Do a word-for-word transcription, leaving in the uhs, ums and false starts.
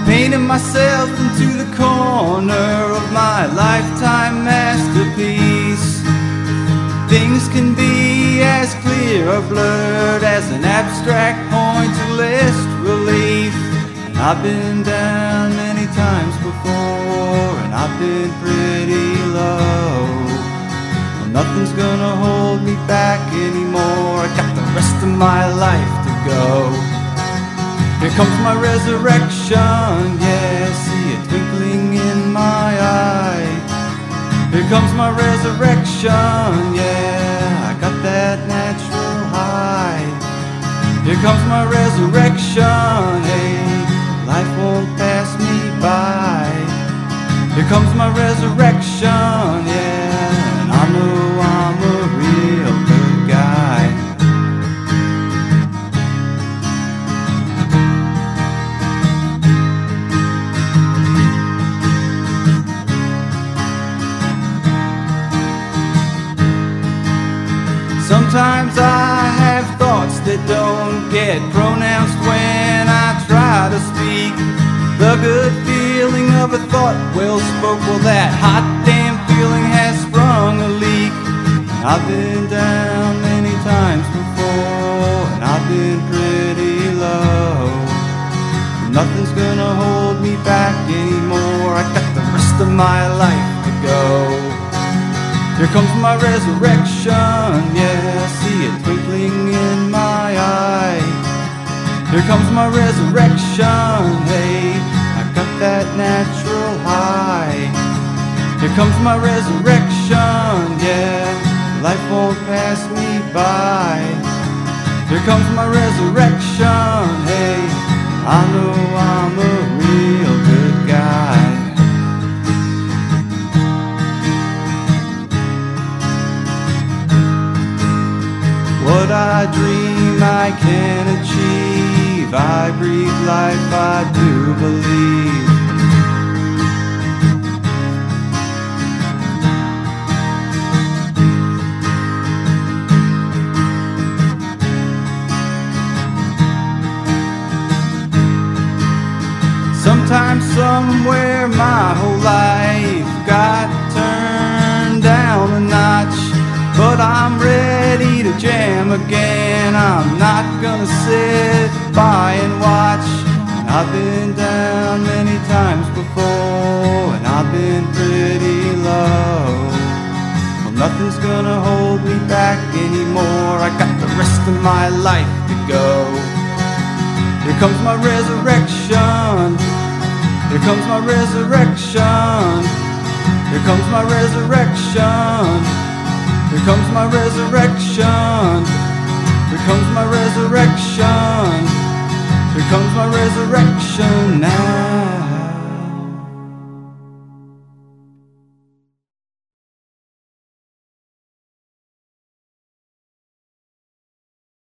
painting myself into the corner of my lifetime masterpiece. Things can be as clear or blurred as an abstract point of list relief. And I've been down many times before, and I've been pretty low. Well, nothing's gonna hold me back anymore. I got the rest of my life to go. Here comes my resurrection, yeah, see it twinkling in my eye. Here comes my resurrection, yeah, I got that natural high. Here comes my resurrection, hey, life won't pass me by. Here comes my resurrection, yeah, and I know I'm a real good guy. Sometimes I have thoughts that don't get pronounced when I try to speak. The good feeling of a thought well spoke, well that hot damn feeling has sprung a leak. I've been down many times before, and I've been pretty low. Nothing's gonna hold me back anymore. I got the rest of my life to go. Here comes my resurrection, yeah, see it twinkling in my eye. Here comes my resurrection, hey, I got that natural high. Here comes my resurrection, yeah, life won't pass me by. Here comes my resurrection, hey, I know I'm a real good guy. What I dream I can achieve, I breathe life, I do believe. Sometimes, somewhere, my whole life got turned down a notch. But I'm ready to jam again. I'm not gonna sit by and watch. I've been down many times before, and I've been pretty low. Well, nothing's gonna hold me back anymore. I got the rest of my life to go. Here comes my resurrection. Here comes my resurrection. Here comes my resurrection. Here comes my resurrection. Here comes my resurrection. Here comes my resurrection now.